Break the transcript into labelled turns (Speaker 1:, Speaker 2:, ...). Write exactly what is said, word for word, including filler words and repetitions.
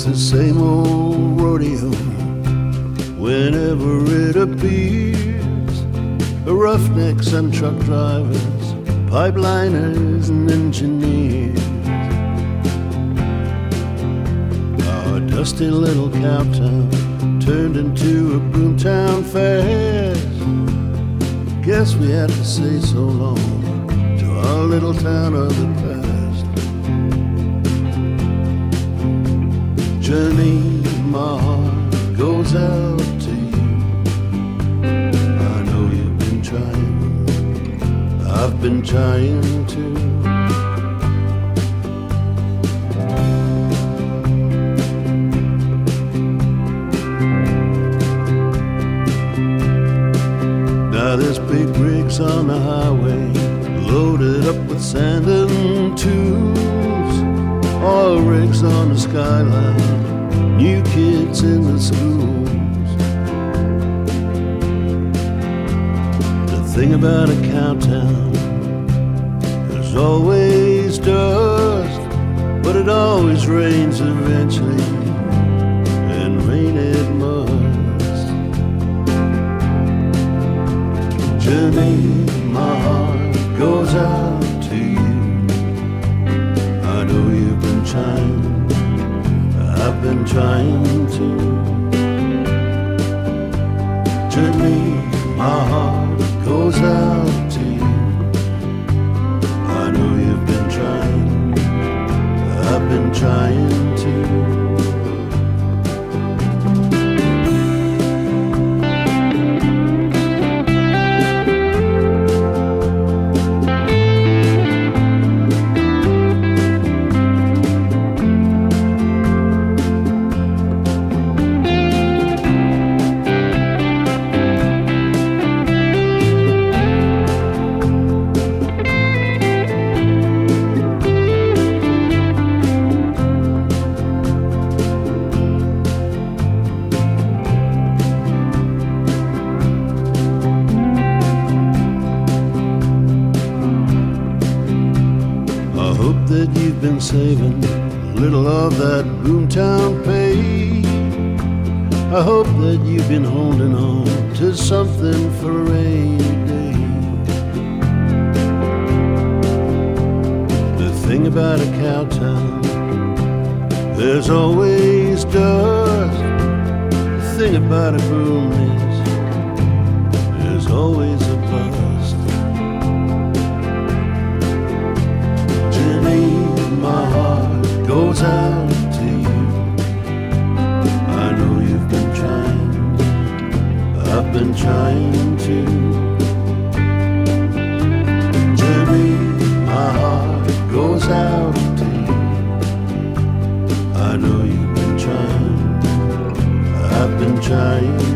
Speaker 1: It's the same old rodeo whenever it appears. Roughnecks and truck drivers, pipeliners and engineers. Our dusty little cowtown turned into a boomtown fast. Guess we had to say so long to our little town of the past. Journey, my heart goes out to you. I know you've been trying, I've been trying to. Now there's big rigs on the highway, loaded up with sand and tools. Oil rigs on the skyline, new kids in the schools. The thing about a cowtown, there's always dust, but it always rains eventually, and rain it must. Journey, my heart goes out to you. I know you've been trying, I've been trying to. Journey, my heart goes out to you. I know you've been trying, I've been trying to. That you've been saving a little of that boomtown pay. I hope that you've been holding on to something for a rainy day. The thing about a cowtown, there's always dust. The thing about a boom is, there's always a bust. My heart goes out to you. I know you've been trying, I've been trying to. Journey, my heart goes out to you. I know you've been trying, I've been trying